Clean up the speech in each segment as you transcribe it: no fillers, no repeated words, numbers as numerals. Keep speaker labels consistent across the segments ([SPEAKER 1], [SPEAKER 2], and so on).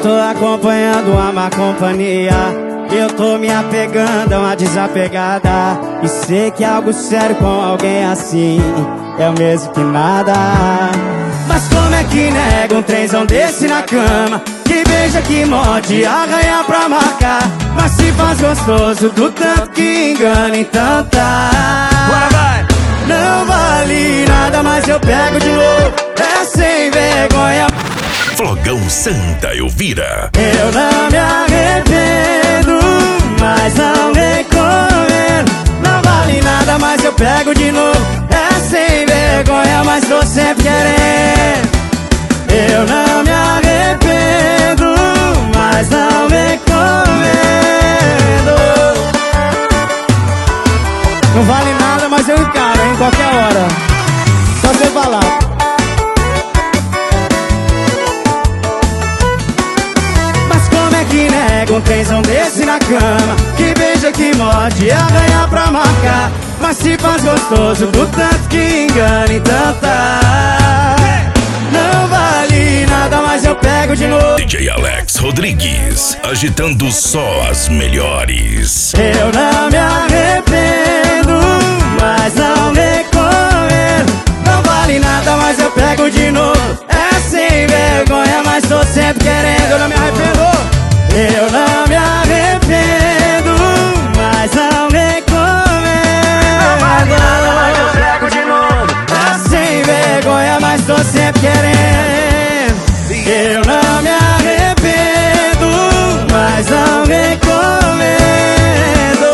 [SPEAKER 1] tô acompanhando a má companhia. Eu tô me apegando a uma desapegada. E sei que algo sério com alguém assim é o mesmo que nada. Mas como é que nega um trenzão desse na cama? Que beija, que morde, arranha pra marcar. Mas se faz gostoso do tanto que engana, então tá.
[SPEAKER 2] Bora, vai!
[SPEAKER 1] Não vale nada, mas eu pego de novo. É sem vergonha.
[SPEAKER 2] Flogão Santa Elvira.
[SPEAKER 1] Eu não me arrependo, mas não recomendo. Não vale nada, mas eu pego de novo. É sem vergonha, mas tô sempre querendo. Eu não me arrependo, mas não recomendo. Não vale nada, mas eu encaro, em qualquer hora. Só você falar. Que nega um trenzão desse na cama, que beija, que morde, arranha pra marcar. Mas se faz gostoso do tanto que engana, então tá. Não vale nada, mas eu pego de novo.
[SPEAKER 2] DJ Alex Rodrigues, agitando só as melhores.
[SPEAKER 1] Eu não me arrependo, mas não recomendo. Não vale nada, mas eu pego de novo. É sem vergonha, mas tô sempre querendo. Eu não me arrependo. Eu não me arrependo, mas não recomendo.
[SPEAKER 2] Não vale nada, mas eu pego de novo.
[SPEAKER 1] É sem vergonha, mas tô sempre querendo. Eu não me arrependo, mas não recomendo.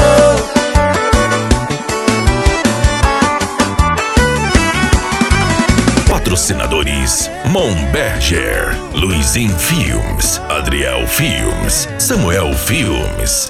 [SPEAKER 2] Patrocinadores: Monberger, Luizinho Filmes, Adriel Filmes, Samuel Filmes,